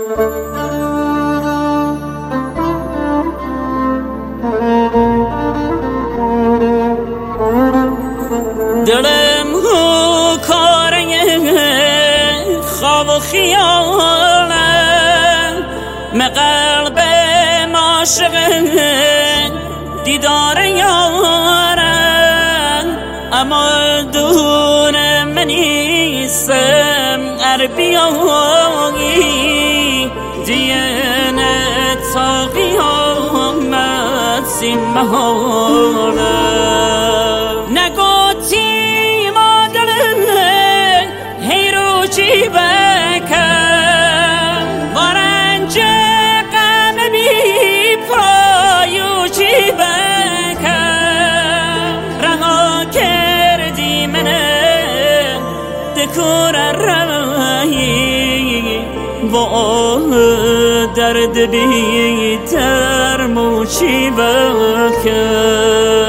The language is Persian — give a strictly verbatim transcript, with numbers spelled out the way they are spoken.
دلم هو کاره خواب و خیاله، من قلبم عاشق دیدار یاره، اما دور من نیستم ار بیایی دینه تا قیامت زین محاله. نگوتی ما دلم هی رو چی بکن وارنج غم بی پایو چی بکن، رها کردی منه دکور رایی با درد بی تر مو چی بکن.